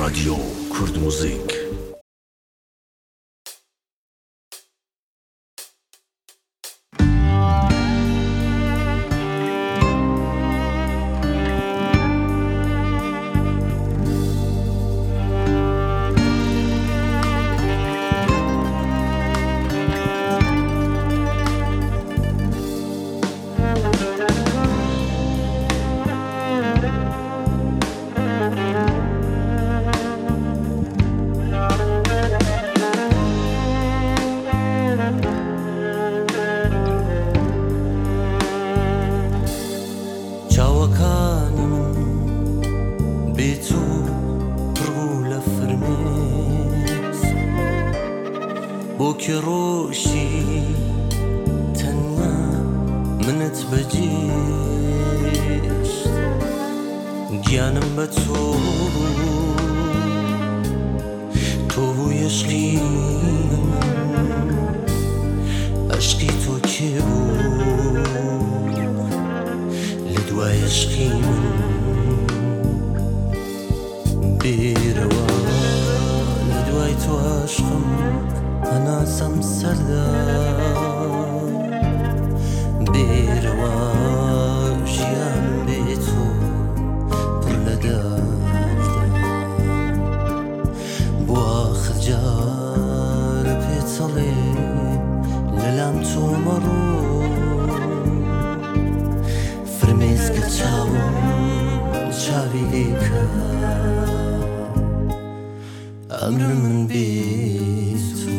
رادیو کورد موزیک. بوكي روشي تنوى منت بجيش جانم بتو تو يشقي عشقي تو كيبو لدوا يشقي بيروا لدوا تو عشقم أنا سمسردا بيروا جيان بيتو برلداردا بواخد جار بيتصلي للامتو مرو فرميز كتشاوم شاوي ليكا أمر من بيتو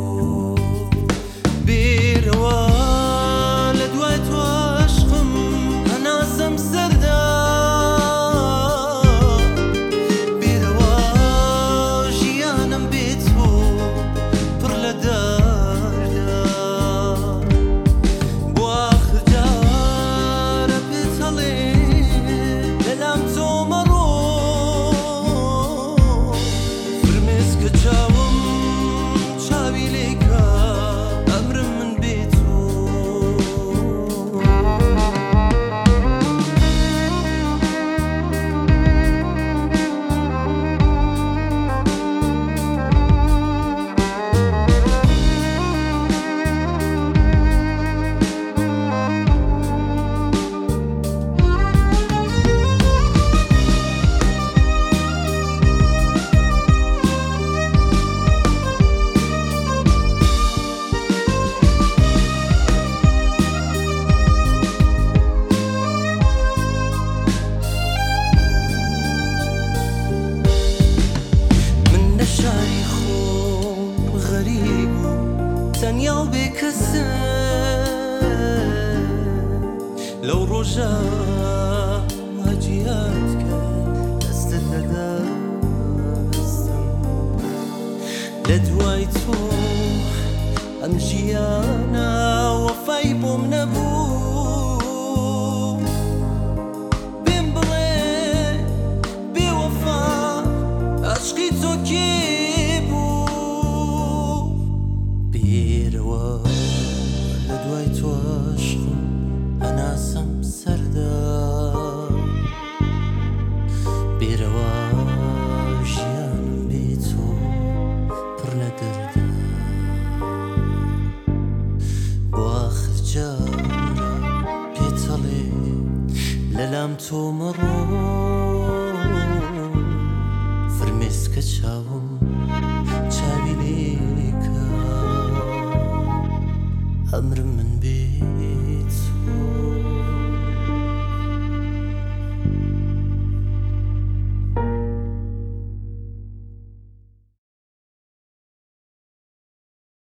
تنيا بكسر لو رجع هجياتك استدلدا لدوايتو أمجيانا وفايبو من أبو بمبلي بوفا عشقيتو كيبو بيروا لدوايتو عشقم أنا سمسردا بيروا جيان بيتو برلدردا بواخر جارة بيتالي للامتو مرو فرميس كتشاوم شاوي ليكا أمر من